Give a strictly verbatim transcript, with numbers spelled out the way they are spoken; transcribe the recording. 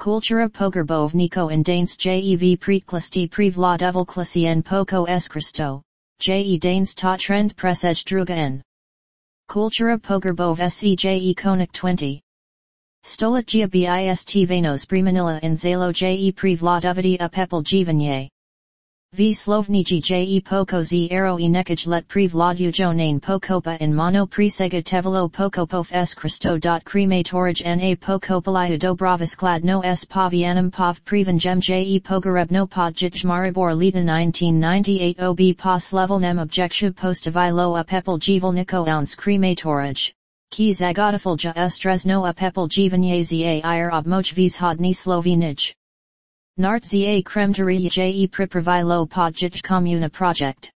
Kultura pogrebovniko in Danes jev pretklasti prevladovklasi en poko s Christo, je Danes ta trend presej druga n. Kultura pogrebov seje konik twenty. Stoletgia bist vanos bremanila in zalo je prevladovity upepel jivanje. V slovniji je poko z aro i nekaj let prevladujo nane pokopa in mono presega tevalo pokopov s Christo. Crematorij na pokopalaya dobrovoskladno s pavianum pov prevenjem je pogorebno podjij maribor leta nineteen ninety-eight ob pos levelnem objektiv postavilo upepel jivelniko ounce crematorij. Ki zagodifulja estrezno upepel jivanje za ir obmoj vzhodni slovenij. Nart za kremteriya je pripravilo podjij komuna project.